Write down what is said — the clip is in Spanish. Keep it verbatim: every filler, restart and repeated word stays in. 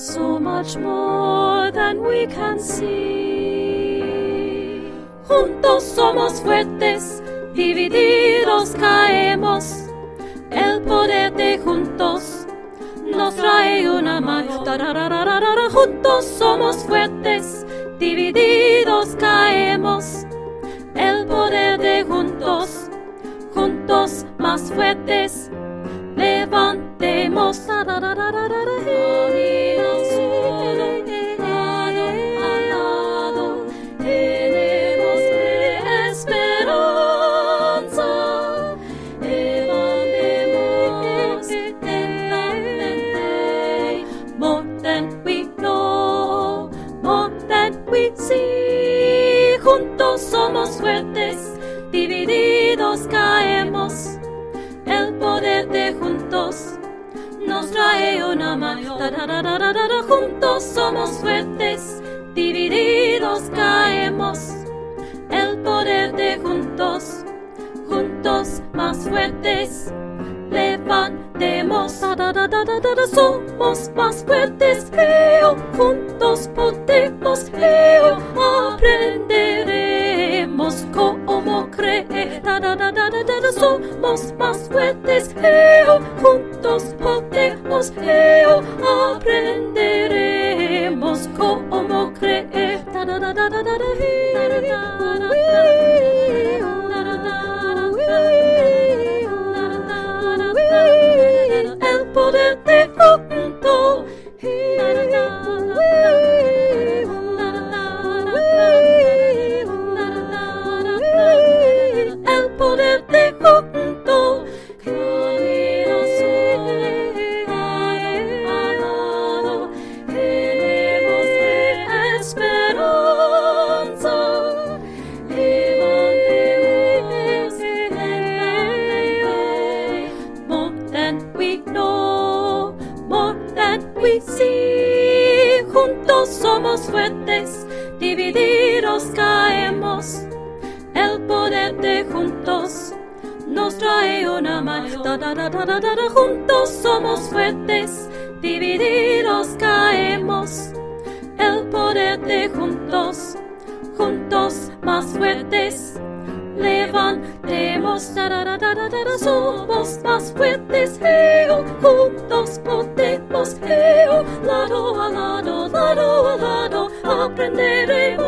so much more than we can see. Juntos somos fuertes, divididos caemos. El poder de juntos nos trae una mayor. Juntos somos fuertes, divididos caemos. El poder de juntos, juntos más fuertes, levantemos. Sí, juntos somos fuertes, divididos caemos. El poder de juntos nos trae una mayor. Juntos somos fuertes, divididos caemos. El poder de juntos, juntos más fuertes, levantemos. Somos más fuertes, juntos podemos, aprenderemos cómo creer. Somos más fuertes, juntos podemos, aprenderemos cómo creer. El poder de juntos, el poder de juntos, tenemos esperanza. Sí, juntos somos fuertes, divididos caemos. El poder de juntos nos trae una mayor. Juntos somos fuertes, divididos caemos. El poder de juntos, juntos más fuertes, levantemos. Somos más fuertes, juntos podemos, lado a lado, lado a lado, aprenderemos.